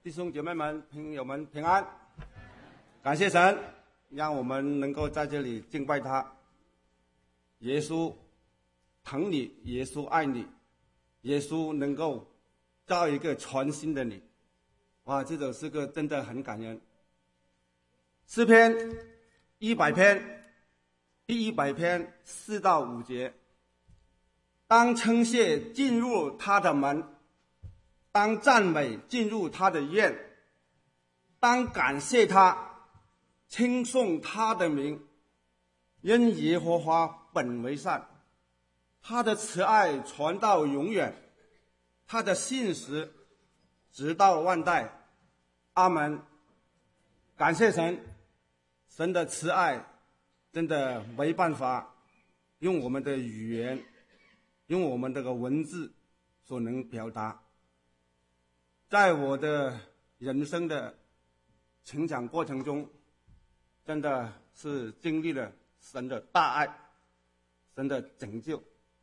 弟兄姐妹们、朋友们平安！感谢神，让我们能够在这里敬拜他。耶稣疼你，耶稣爱你，耶稣能够造一个全新的你。哇，这首诗歌真的很感人。诗篇100篇，第100篇4到5节。当称谢进入他的门，当赞美进入他的院，当感谢他，称颂他的名，因耶和华本为善，他的慈爱传到永远，他的信实直到万代。阿门。感谢神，神的慈爱真的没办法用我们的语言，用我们这个文字所能表达。在我的人生的成长过程中，真的是经历了神的大爱，神的拯救。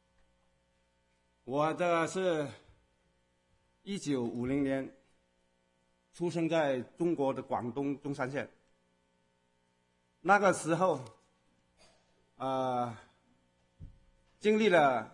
我的是1950年出生在中国的广东中山县。那个时候经历了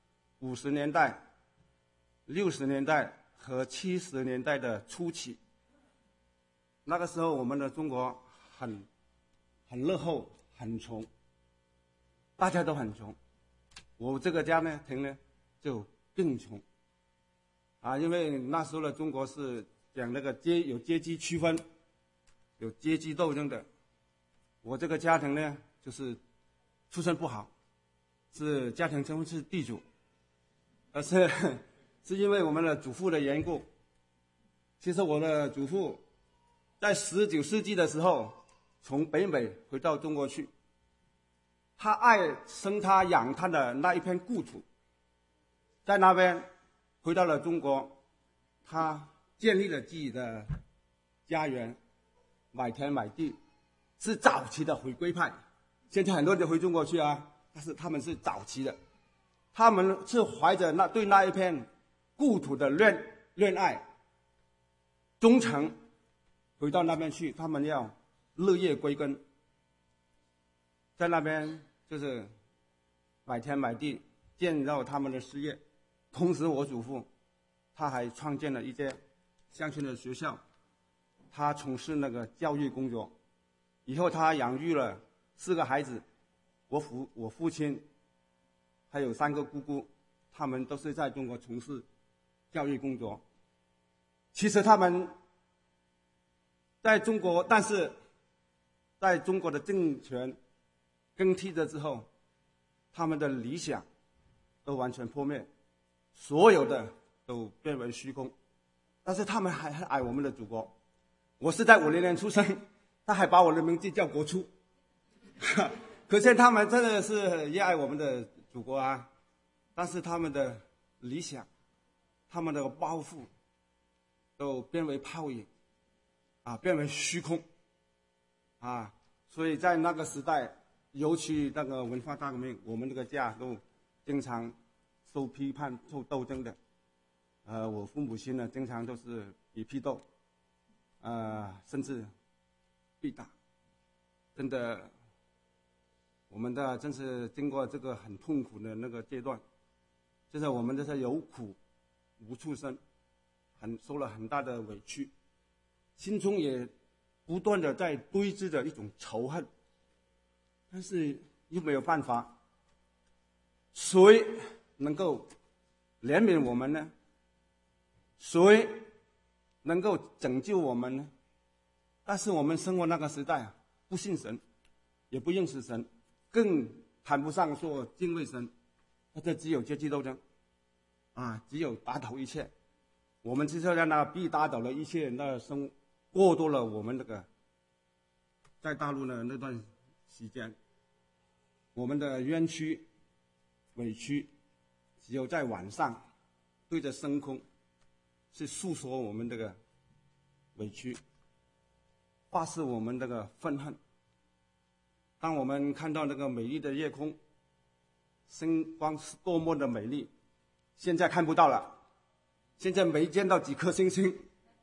50年代、60年代和70年代的初期。那个时候我们的中国很落后，很穷，大家都很穷。我这个家庭呢就更穷因为那时候的中国是讲那个有阶级区分，有阶级斗争的。我这个家庭呢就是出身不好，是家庭成分是地主，而是因为我们的祖父的缘故。其实我的祖父在19世纪的时候从北美回到中国去，他爱生他养他的那一片故土，在那边回到了中国，他建立了自己的家园，买田买地，是早期的回归派。现在很多人回中国去但是他们是早期的，他们是怀着对那一片故土的恋爱、忠诚，回到那边去，他们要落叶归根，在那边就是买田买地，建造他们的事业。同时我祖父他还创建了一间乡村的学校，他从事那个教育工作。以后他养育了4个孩子，我父亲还有3个姑姑，他们都是在中国从事教育工作。其实他们在中国，但是在中国的政权更替了之后，他们的理想都完全破灭，所有的都变为虚空。但是他们还爱我们的祖国。我是在50年出生，他还把我的名字叫国初可见他们真的是热爱我们的祖国但是他们的理想、他们的抱负都变为泡影变为虚空所以在那个时代，尤其那个文化大革命，我们这个家都经常受批判、受斗争的。我父母亲呢，经常都是以批斗，甚至被打。真的，我们的真是经过这个很痛苦的那个阶段，就是我们这是有苦无处申，受了很大的委屈，心中也不断的在堆积着一种仇恨，但是又没有办法。谁能够怜悯我们呢？谁能够拯救我们呢？但是我们生活那个时代不信神，也不认识神，更谈不上说敬畏神，这只有阶级斗争只有打倒一切。我们就是在那必打倒了一切，过多了我们这个在大陆的那段时间，我们的冤屈、委屈，只有在晚上对着深空是诉说我们这个委屈，发誓我们这个愤恨。当我们看到那个美丽的夜空，星光是多么的美丽，现在看不到了，现在没见到几颗星星，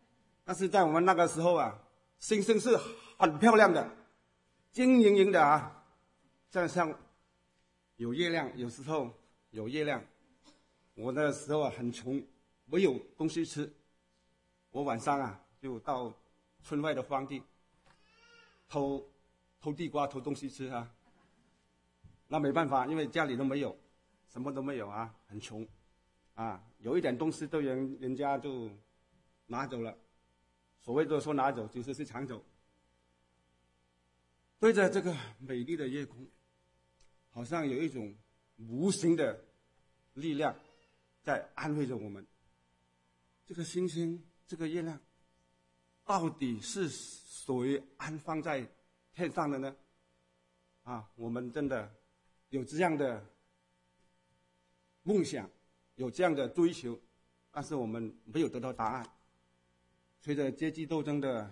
但是在我们那个时候啊，星星是很漂亮的，晶莹莹的啊，像有月亮，有时候有月亮。我那时候啊很穷，没有东西吃，我晚上啊就到村外的荒地偷地瓜，偷东西吃啊。那没办法，因为家里都没有，什么都没有啊，很穷啊，有一点东西都人家就拿走了。所谓的说拿走，其实是抢走。对着这个美丽的夜空，好像有一种无形的力量在安慰着我们。这个星星，这个月亮，到底是谁安放在天上的呢？啊，我们真的有这样的梦想，有这样的追求，但是我们没有得到答案。随着阶级斗争的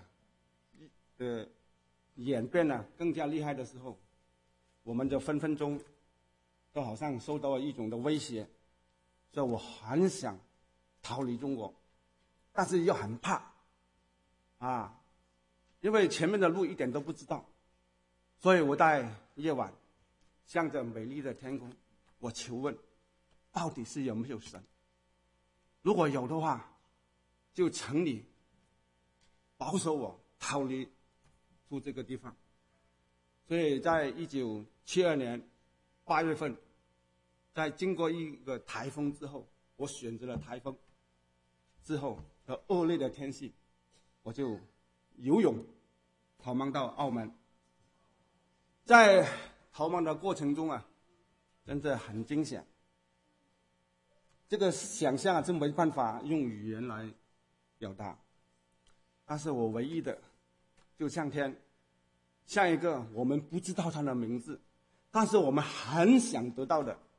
演变呢更加厉害的时候，我们就分分钟都好像受到了一种的威胁，所以我很想逃离中国，但是又很怕啊，因为前面的路一点都不知道，所以我在夜晚向着美丽的天空，我求问，到底是有没有神？如果有的话，就请你保守我逃离出这个地方。所以在1972年8月份，在经过一个台风之后，我选择了台风之后和恶劣的天气，我就游泳逃亡到澳门。在逃亡的过程中啊，真的很惊险。这个想象是没办法用语言来表达，但是我唯一的就像一个我们不知道他的名字，但是我们很想得到的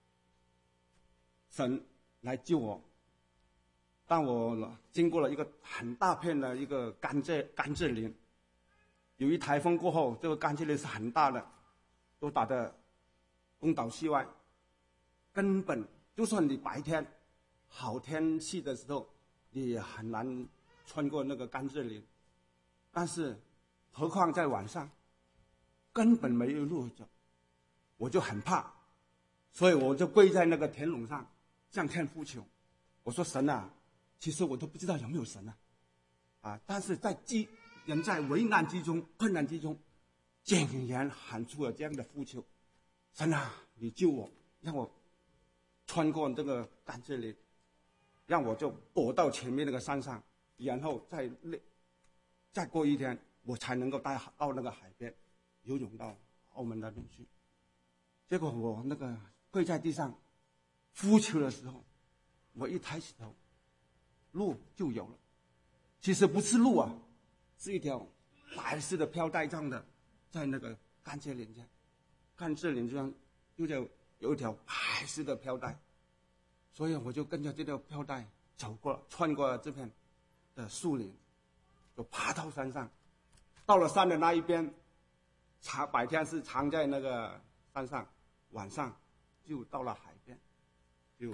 神来救我。当我经过了一个很大片的一个甘蔗林，由于台风过后，这个甘蔗林是很大的，都打得东倒西歪，根本就算你白天好天气的时候，你也很难穿过那个甘蔗林。但是何况在晚上，根本没有路走，我就很怕，所以我就跪在那个田垄上向天呼求。我说神啊，其实我都不知道有没有神啊，但是人在危难之中、困难之中，竟然喊出了这样的呼求：神啊，你救我，让我穿过这个甘蔗林，让我就躲到前面那个山上，然后再过一天，我才能够到那个海边，游泳到澳门那边去。结果我那个跪在地上呼求的时候，我一抬起头，路就有了。其实不是路啊，是一条白色的飘带状的，在那个甘蔗林上，甘蔗林上有一条白色的飘带，所以我就跟着这条飘带走过，穿过了这片的树林，就爬到山上。到了山的那一边，白天是藏在那个山上，晚上就到了海边，就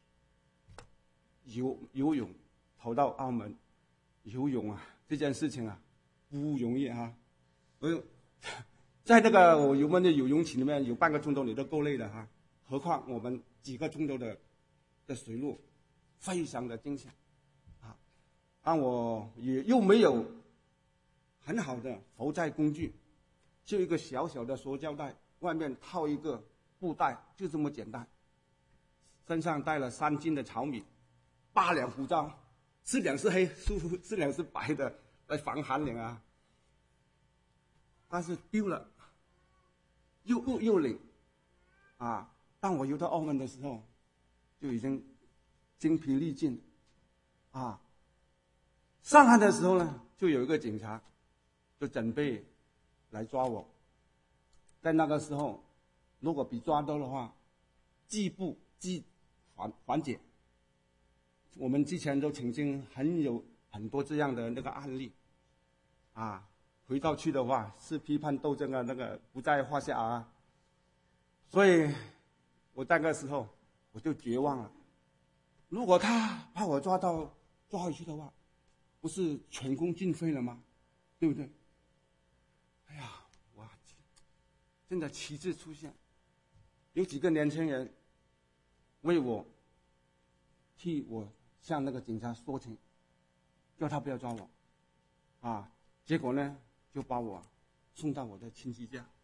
游泳逃到澳门。游泳啊，这件事情啊不容易啊！在那个我们的游泳池里面有半个钟头你都够累的哈，何况我们几个钟头的水路，非常的惊险啊！但我又没有很好的浮载工具，就一个小小的塑胶袋，外面套一个布袋，就这么简单。身上带了3斤的糙米，8两胡椒，4两是黑，4两是白的，来防寒冷啊。但是丢了，又饿又冷啊！当我游到澳门的时候，就已经精疲力尽啊。上岸的时候呢，就有一个警察就准备来抓我。在那个时候，如果被抓到的话，既不既缓解。我们之前都曾经有很多这样的那个案例啊，回到去的话是批判斗争啊，那个不在话下啊。所以我在那个时候我就绝望了。如果他把我抓回去的话， 不是前功尽废了吗？对不对？哎呀，哇，真的奇迹出现，有几个年轻人替我向那个警察说情，叫他不要抓我，结果呢就把我送到我的亲戚家，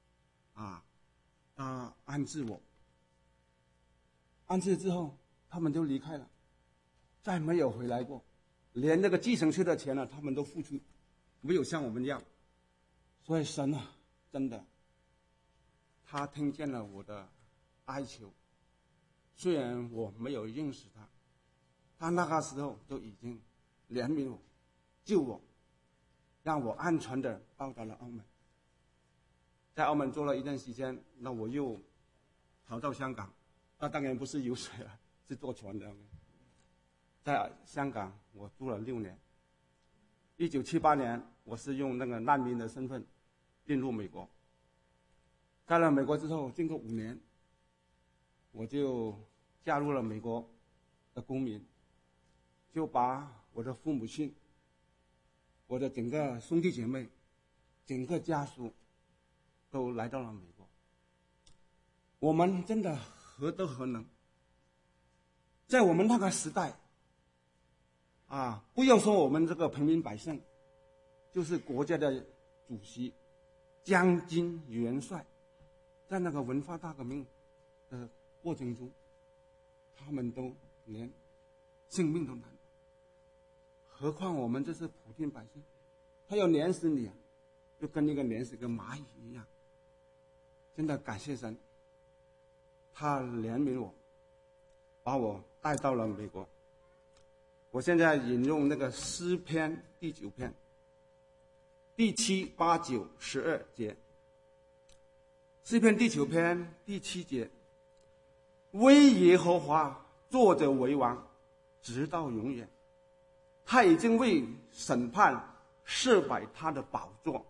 安置我。安置之后，他们就离开了，再没有回来过，连那个计程车的钱呢，他们都付出，没有向我们要。所以神啊，真的，他听见了我的哀求，虽然我没有认识他，他那个时候就已经怜悯我，救我，让我安全的到达了澳门。在澳门做了一段时间，那我又逃到香港，那当然不是游水了，是坐船的。在香港我住了6年。1978年，我是用那个难民的身份进入美国。在了美国之后，经过5年，我就加入了美国的公民，就把我的父母亲、我的整个兄弟姐妹、整个家属都来到了美国。我们真的何德何能？在我们那个时代，不要说我们这个平民百姓，就是国家的主席、将军、元帅，在那个文化大革命的过程中，他们都连性命都难保，何况我们这是普通百姓，他要碾死你，就跟那个碾死个蚂蚁一样。真的感谢神，他怜悯我，把我带到了美国。我现在引用那个诗篇第9篇第7、8、9、12节。诗篇第9篇第7节，为耶和华坐着为王，直到永远。他已经为审判设摆他的宝座，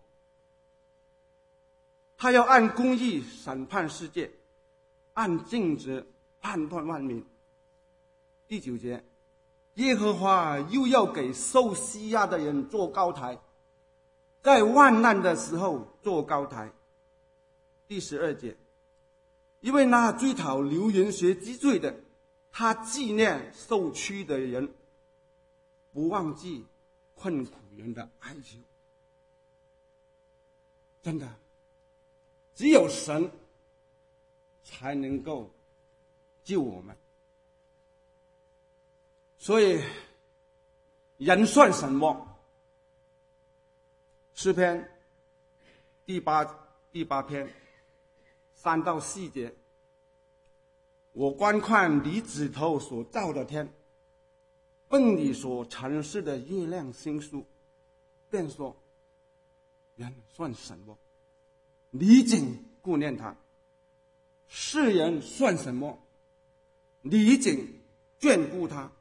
他要按公义审判世界，按正直判断万民。第9节，耶和华又要给受欺压的人做高台，在患难的时候做高台。第12节，因为那追讨流人血之罪的，他纪念受屈的人，不忘记困苦人的哀求。真的，只有神才能够救我们。所以人算什么？诗篇第八篇3到4节，我观看你指头所造的天，问你所陈示的月亮星宿，便说人算什么？你竟顾念他；世人算什么？你竟眷顾他。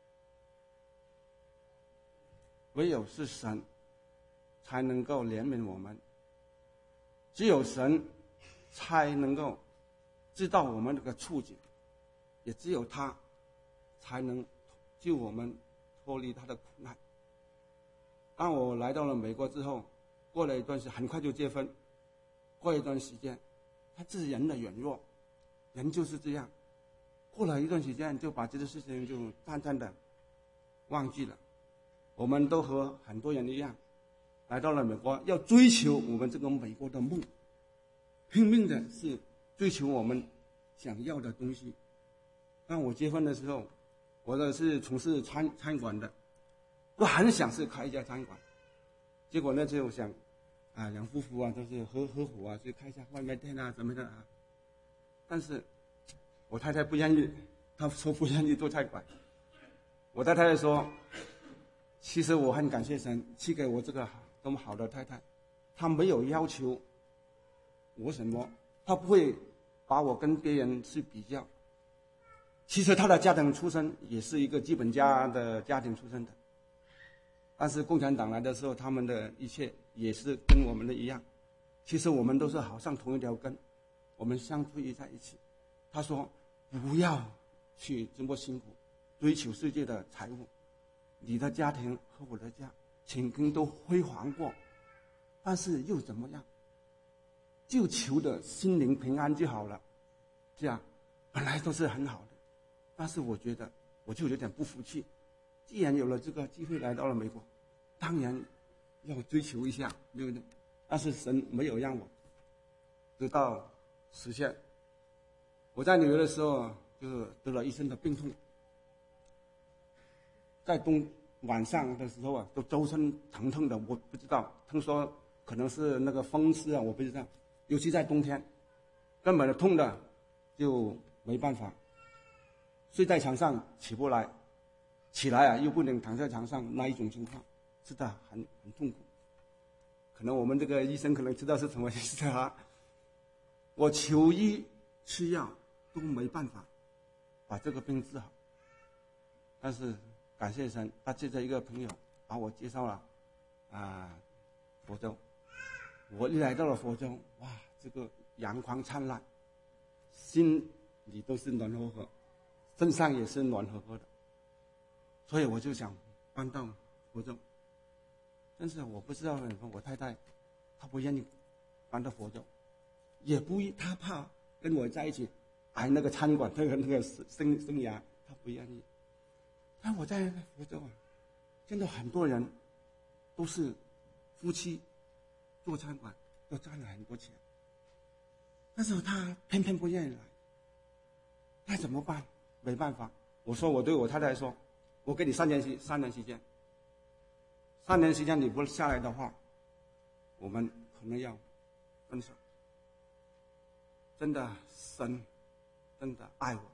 唯有是神才能够怜悯我们，只有神才能够知道我们这个处境，也只有他才能救我们脱离他的苦难。当我来到了美国之后，过了一段时间，很快就结婚。过一段时间，他是人的软弱，人就是这样，过了一段时间就把这个事情就淡淡的忘记了。我们都和很多人一样，来到了美国，要追求我们这个美国的梦，拼命的是追求我们想要的东西。当我结婚的时候，我的是从事餐馆的，我很想是开一家餐馆，结果呢就想两夫妇都是合伙去开一下外卖店怎么的但是我太太不愿意，她说不愿意做餐馆。我太太说，其实我很感谢神赐给我这个这么好的太太，她没有要求我什么，她不会把我跟别人去比较。其实她的家庭出身也是一个基本家的家庭出身的，但是共产党来的时候，他们的一切也是跟我们的一样。其实我们都是好像同一条根，我们相处在一起。她说不要去这么辛苦追求世界的财物， 你的家庭和我的家曾经都辉煌过，但是又怎么样？就求的心灵平安就好了。这样本来都是很好的，但是我觉得我就有点不服气。既然有了这个机会来到了美国，当然要追求一下，对不对？但是神没有让我得到实现。我在纽约的时候就得了一身的病痛，在晚上的时候啊，都周身疼痛的，我不知道，听说可能是那个风湿啊，我不知道。尤其在冬天，根本痛的就没办法，睡在床上起不来，起来啊又不能躺在床上，那一种情况，是的，很痛苦。可能我们这个医生可能知道是什么意思啊。我求医吃药都没办法把这个病治好，但是感谢神，他借着一个朋友把我介绍了佛州。我一来到了佛州，哇，这个阳光灿烂，心里都是暖和和，身上也是暖和和的，所以我就想搬到佛州。但是我不知道我太太她不愿意搬到佛州，也不她怕跟我在一起挨那个餐馆那个生涯，她不愿意。但我在佛州啊，见到很多人都是夫妻做餐馆，都赚了很多钱，但是他偏偏不愿意来，那怎么办？没办法，我对我太太说，我给你3年时间，3年时间你不下来的话，我们可能要分手。真的，神真的爱我。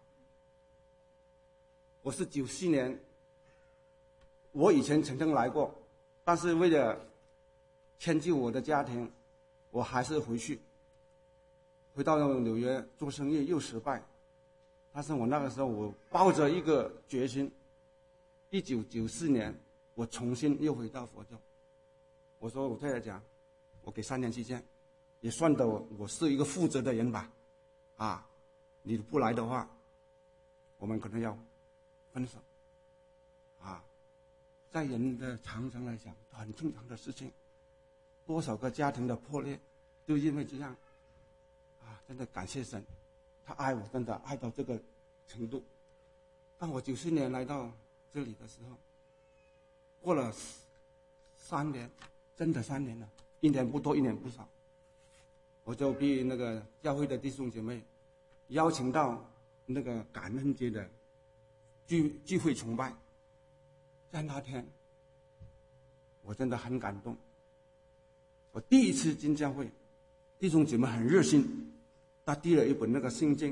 我是94年，我以前曾经来过，但是为了迁就我的家庭，我还是回到纽约做生意又失败。但是我那个时候我抱着一个决心，1994年我重新又回到佛州。我说我太太讲，我给3年时间，也算得我是一个负责的人吧。你不来的话，我们可能要分手。在人的常常来讲，很正常的事情。多少个家庭的破裂，就因为这样。真的感谢神，他爱我，真的爱到这个程度。当我94年来到这里的时候，过了3年，真的3年了，1年不多1年不少，我就被那个教会的弟兄姐妹邀请到那个感恩节的聚会崇拜。在那天，我真的很感动。我第一次进教会，弟兄姐妹很热心，他递了一本那个圣经。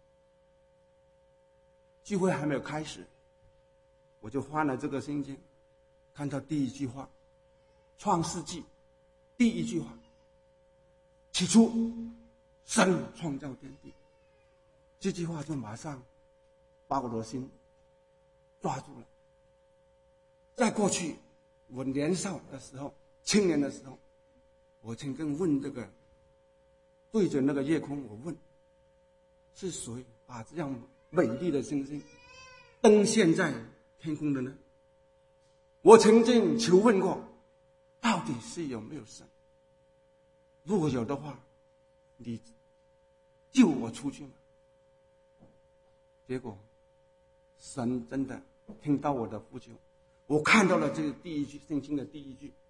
聚会还没有开始，我就翻了这个圣经，看到第一句话，创世纪第一句话，起初神创造天地。这句话就马上把我的心抓住了。在过去我年少的时候，青年的时候，我曾经问对着那个夜空，我问，是谁把这样美丽的星星登现在天空的呢？我曾经求问过，到底是有没有神？如果有的话，你救我出去吗？结果神真的听到我的呼求，我看到了这个第一句圣经的第一句。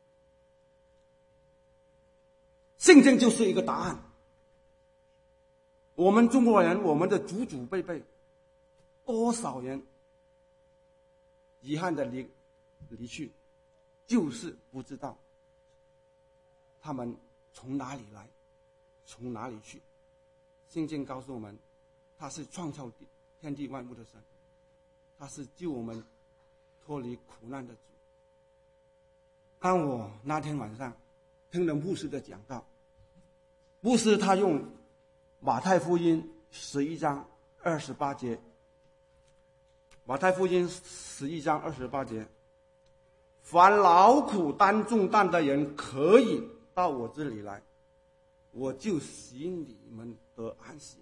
圣经就是一个答案。我们中国人，我们的祖祖辈辈，多少人遗憾的离去，就是不知道他们从哪里来，从哪里去。圣经告诉我们，他是创造天地万物的神，他是救我们脱离苦难的主。当我那天晚上听了牧师的讲道，牧师他用马太福音11章28节，马太福音11章28节，凡劳苦担重担的人可以到我这里来，我就使你们得安息。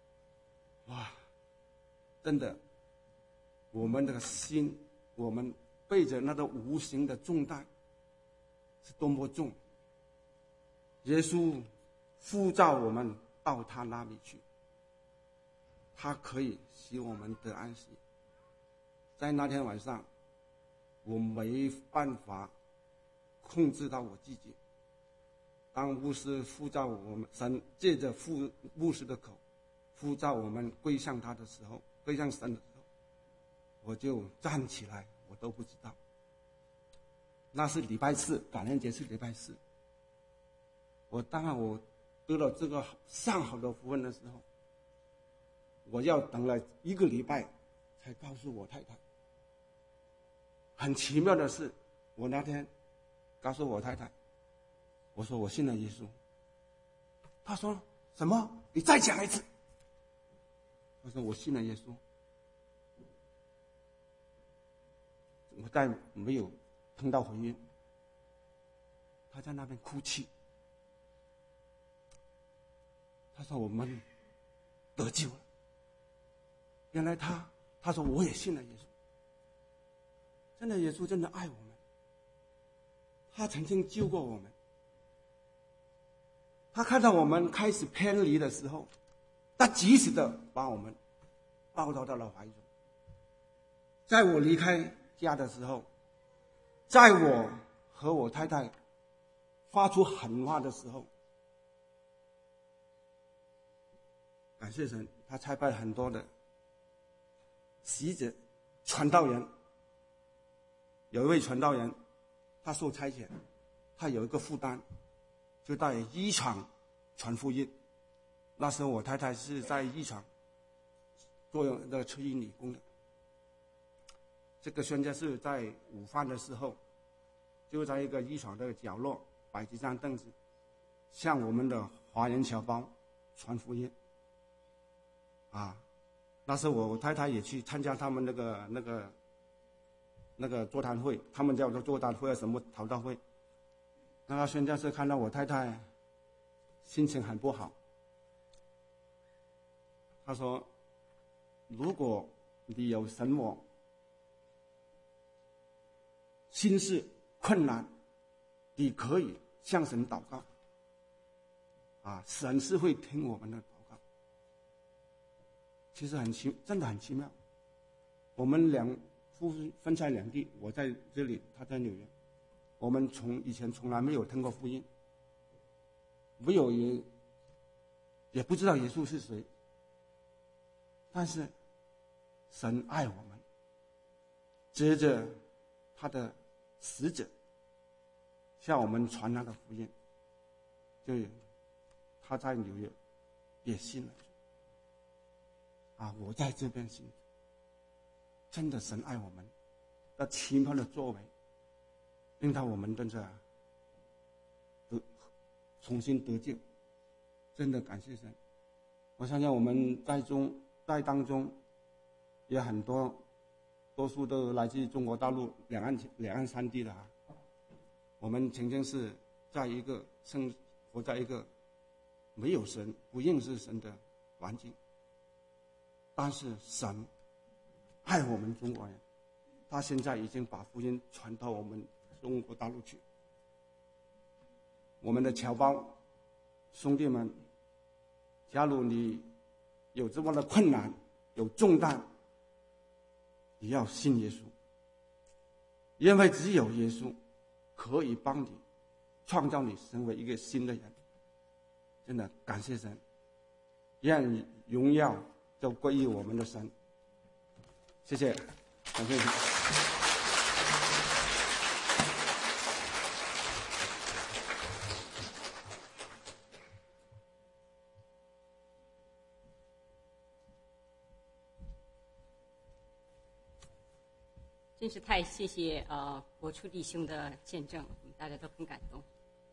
哇，真的，我们的心，我们背着那个无形的重担是多么重。耶稣呼召我们到他那里去，他可以使我们得安息。在那天晚上，我没办法控制到我自己。当牧师呼召我们，神借着牧师的口呼召我们归向他的时候，归向神的时候，我就站起来，我都不知道。那是礼拜四，感恩节是礼拜四。当然我得了这个上好的福分的时候，我要等了1个礼拜才告诉我太太。很奇妙的是，我那天告诉我太太，我说我信了耶稣。她说什么？你再讲一次。我说我信了耶稣。我再没有听到回音。她在那边哭泣。她说我们得救了。原来她说我也信了耶稣。真的，耶稣真的爱我们，他曾经救过我们。他看到我们开始偏离的时候，他及时的把我们抱到了怀中。在我离开家的时候，在我和我太太发出狠话的时候，感谢神，他差派很多的使者、传道人。有一位传道人，他受差遣，他有一个负担，就在医场传福音。那时候我太太是在医场做那个车衣女工的。这个宣教士在午饭的时候，就在一个医场的角落摆几张凳子，向我们的华人侨胞传福音。那时候我太太也去参加他们那个座谈会，他们叫做座谈会什么祷告会。那个宣教士看到我太太心情很不好，他说：“如果你有什么心事困难，你可以向神祷告。神是会听我们的祷告。”其实真的很奇妙。我们夫妇分在两地，我在这里，他在纽约。我们以前从来没有听过福音，没有也不知道耶稣是谁。但是神爱我们，接着他的使者向我们传他的福音，就他在纽约也信了。我在这边信。真的，神爱我们，那奇妙的作为，令到我们真的重新得救。真的感谢神。我相信我们在当中也很多数都来自中国大陆两岸三地的。我们曾经是活在一个没有神、不认识神的环境，但是神爱我们中国人，他现在已经把福音传到我们中国大陆去。我们的侨胞兄弟们，假如你有这么的困难、有重担，你要信耶稣，因为只有耶稣可以帮你创造你成为一个新的人。真的感谢神，愿荣耀就归于我们的神。谢谢，感谢你。 真是太谢谢国初弟兄的见证，我们大家都很感动。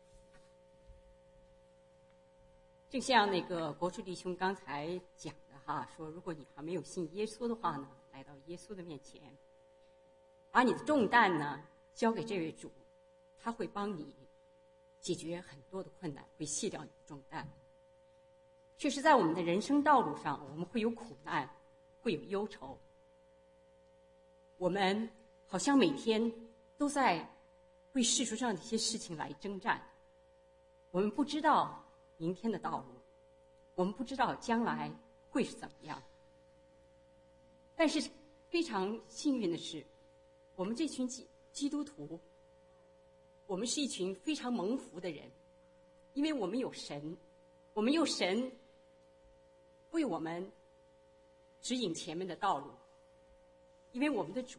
正像那个国初弟兄刚才讲的说如果你还没有信耶稣的话呢，来到耶稣的面前，把你的重担呢交给这位主，他会帮你解决很多的困难，会卸掉你的重担。确实在我们的人生道路上，我们会有苦难，会有忧愁，我们好像每天都在为世俗上的一些事情来征战。我们不知道明天的道路，我们不知道将来会是怎么样。但是非常幸运的是，我们这群基督徒，我们是一群非常蒙福的人，因为我们有神，我们有神为我们指引前面的道路。因为我们的主，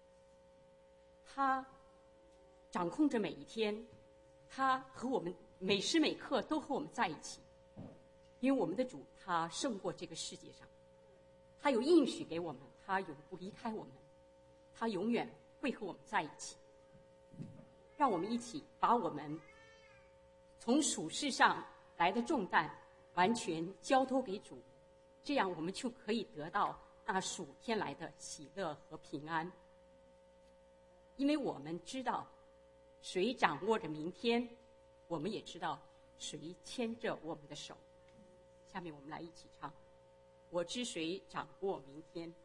他掌控着每一天，他和我们每时每刻都和我们在一起。因为我们的主，他胜过这个世界上，他有应许给我们，他永不离开我们，他永远会和我们在一起。让我们一起把我们从属世上来的重担完全交托给主，这样我们就可以得到那属天来的喜乐和平安。因为我们知道谁掌握着明天，我们也知道谁牵着我们的手。下面我们来一起唱，我知谁掌握明天。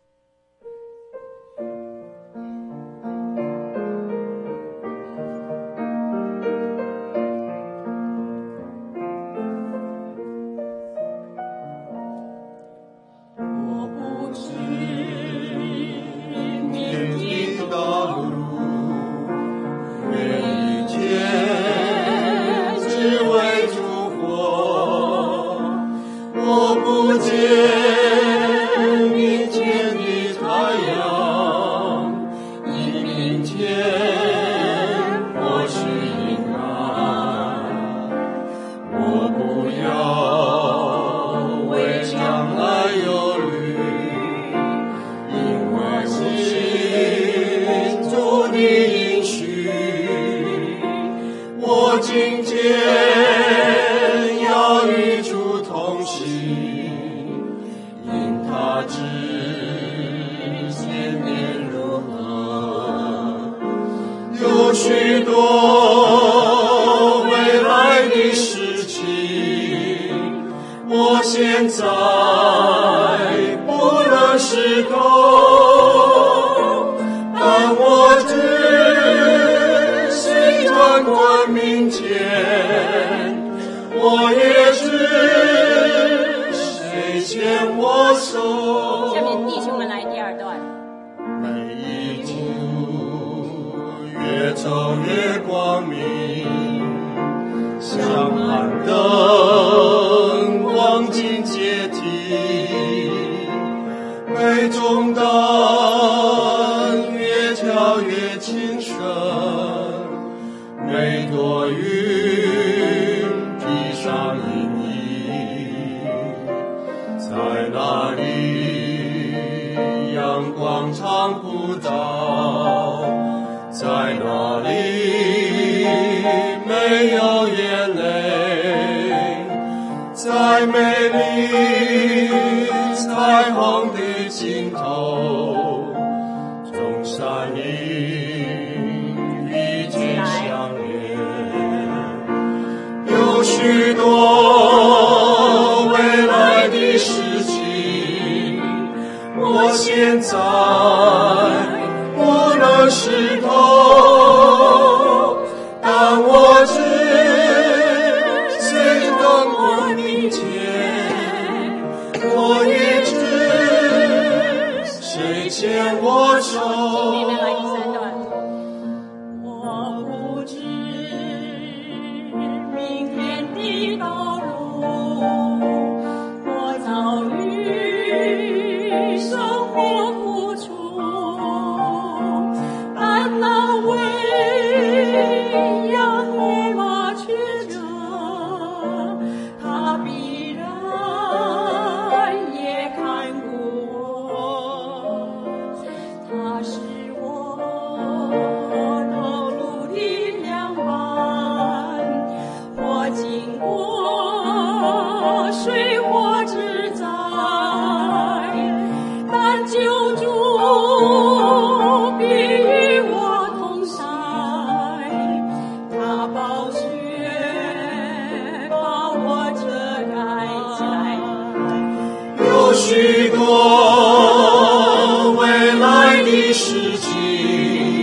许多未来的事情，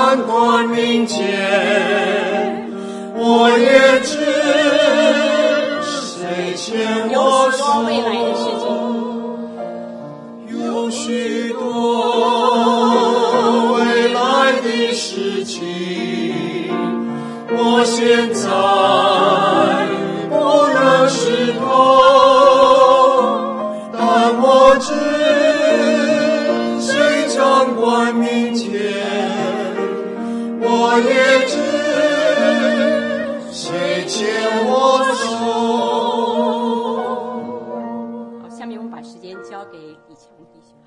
掌管民间，我也知谁牵我手。 有未来的事情， 有许多未来的事情，我现在不能识透，但我知谁掌管民间，我也知谁牵我手。 好，下面我们把时间交给李强弟兄。